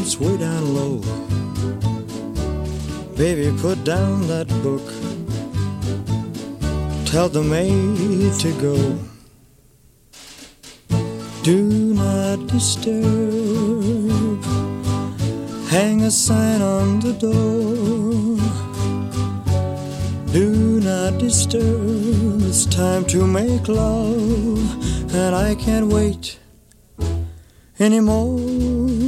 it's way down low. Baby, put down that book. Tell the maid to go. Do not disturb. Hang a sign on the door. Do not disturb. It's time to make love, and I can't wait anymore.